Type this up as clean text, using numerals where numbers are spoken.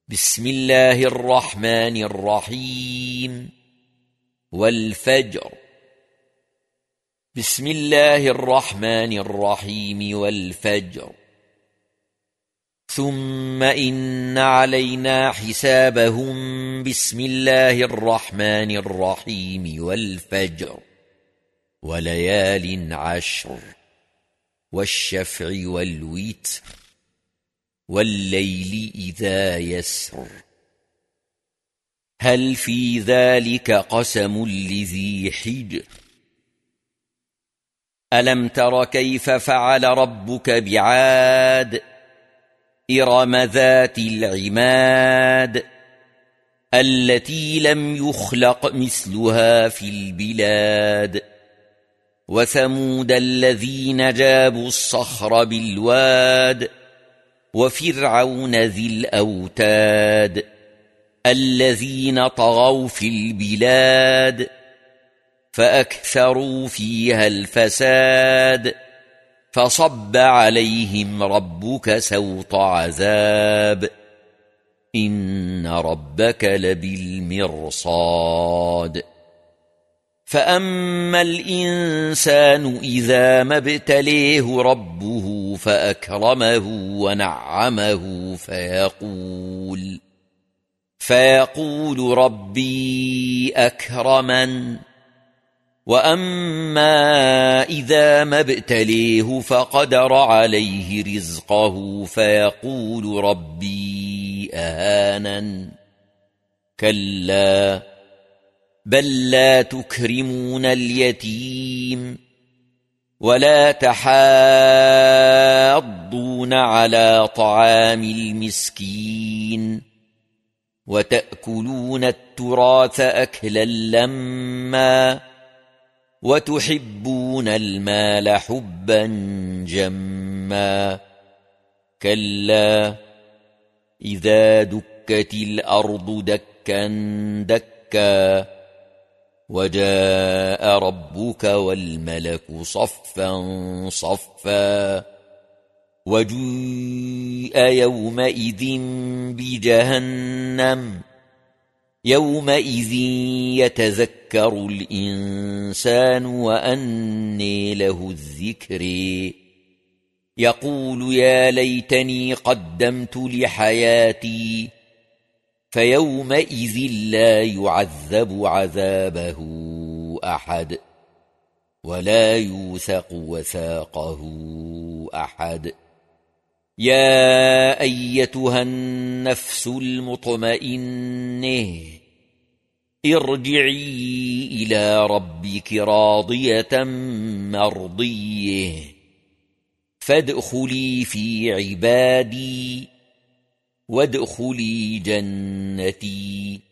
بسم الله الرحمن الرحيم والفجر. بسم الله الرحمن الرحيم والفجر. ثم إن علينا حسابهم. بسم الله الرحمن الرحيم والفجر وليال عشر والشفع والوتر والليل إذا يسر. هل في ذلك قسم لذي حجر؟ ألم تر كيف فعل ربك بعاد إرم ذات العماد التي لم يخلق مثلها في البلاد. وثمود الذين جابوا الصخر بالواد وفرعون ذي الأوتاد الذين طغوا في البلاد فأكثروا فيها الفساد فصب عليهم ربك سوط عذاب إن ربك لبالمرصاد. فأما الإنسان إذا ما ابتليه ربه فأكرمه ونعمه فيقول ربي أكرمن. وأما إذا ما ابتليه فقدر عليه رزقه فيقول ربي أهانن. كلا بل لا تكرمون اليتيم ولا تحاضون على طعام المسكين وتأكلون التراث أكلا لما وتحبون المال حبا جما. كلا إذا دكت الأرض دكا دكا وجاء ربك والملك صفا صفا وجيء يومئذ بجهنم يومئذ يتذكر الإنسان وأنى له الذكر يقول يا ليتني قدمت لحياتي فيومئذ لا يعذب عذابه أحد ولا يوثق وثاقه أحد. يا أيتها النفس المطمئنة ارجعي إلى ربك راضية مرضية فادخلي في عبادي وادخلي جنتي.